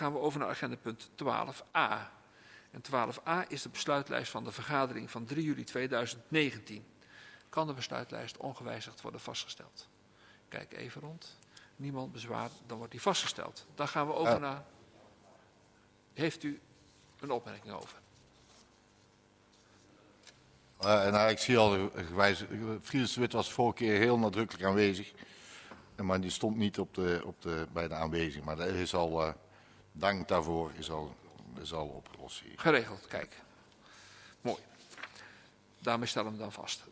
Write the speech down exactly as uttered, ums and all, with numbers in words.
gaan we over naar agendapunt twaalf a. En twaalf a is de besluitlijst van de vergadering van drie juli tweeduizend negentien. Kan de besluitlijst ongewijzigd worden vastgesteld? Kijk even rond. Niemand bezwaar, dan wordt die vastgesteld. Dan gaan we over Ja. naar... Heeft u een opmerking over? Uh, nou, ik zie al gewijzigd. Friedrich Wit was vorige keer heel nadrukkelijk aanwezig. Maar die stond niet op de, op de, bij de aanwezig. Maar dat is al, uh, dank daarvoor, is al, is al opgelost hier. Geregeld, kijk. Mooi. Daarmee stellen we dan vast.